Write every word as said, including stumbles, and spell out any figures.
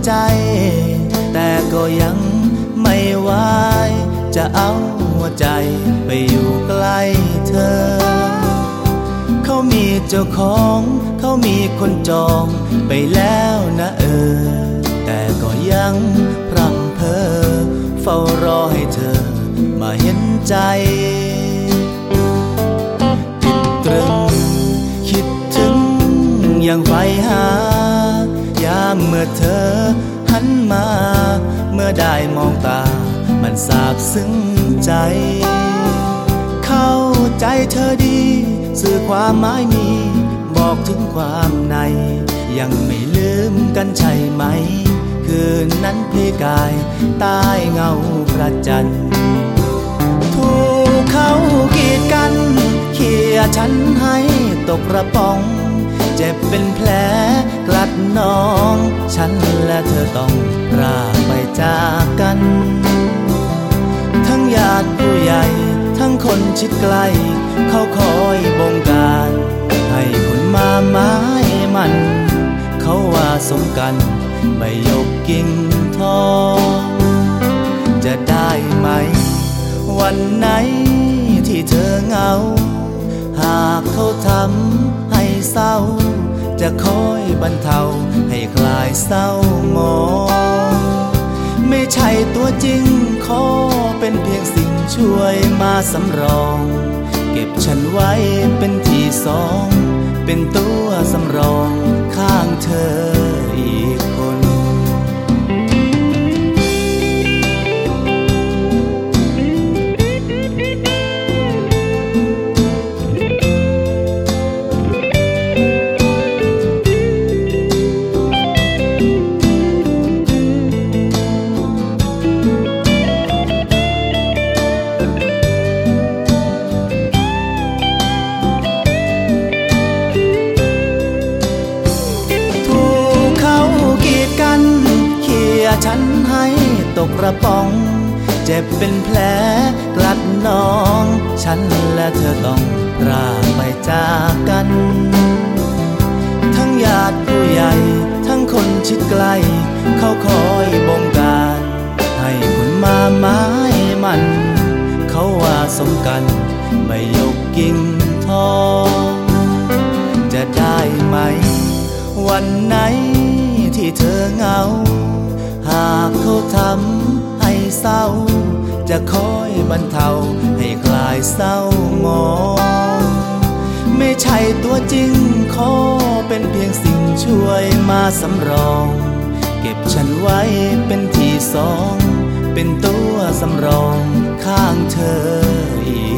ใจแต่ก็ยังไม่ไหวจะเอาหัวใจไปอยู่ใกล้เธอเขามีเจ้าของเขามีคนจองไปแล้วนะเออแต่ก็ยังพร่ำเพ้อเฝ้ารอให้เธอมาเห็นใจติดตรึงคิดถึงยังไฟหายามเมื่อเธอหันมาเมื่อได้มองตามันซาบซึ้งใจเข้าใจเธอดีสื่อความหมายมีบอกถึงความในยังไม่ลืมกันใช่ไหมคืนนั้นเพลีกายใต้เงาพระจันทร์ถูกเขากีดกันเขี่ยฉันให้ตกกระป๋องเจ็บเป็นแผลกลัดน้องฉันและเธอต้องร่าไปจากกันทั้งญาติผู้ใหญ่ทั้งคนชิดใกล้เขาคอยบงการให้คนมาไม้มันเขาว่าสมกันใบหยกกิ่งทองจะได้ไหมวันไหนที่เธอเหงาหากเขาทำให้เศร้าจะคอยบรรเทาให้คลายเศร้าหมองไม่ใช่ตัวจริงขอเป็นเพียงสิ่งช่วยมาสำรองเก็บฉันไว้เป็นที่สองเป็นตัวสำรองข้างเธออีกคนฉันให้ตกกระป๋องเจ็บเป็นแผลกลัดน้องฉันและเธอต้องร่าไปจากกันทั้งญาติผู้ใหญ่ทั้งคนชิดใกล้เขาคอยบงการให้คนมาไม้มันเขาว่าสมกันใบหยกกิ่งทองจะได้ไหมวันไหนที่เธอเหงาหากเขาทำให้เศร้าจะคอยบรรเทาให้คลายเศร้าหมองไม่ใช่ตัวจริงขอเป็นเพียงสิ่งช่วยมาสำรองเก็บฉันไว้เป็นที่สองเป็นตัวสำรองข้างเธออีก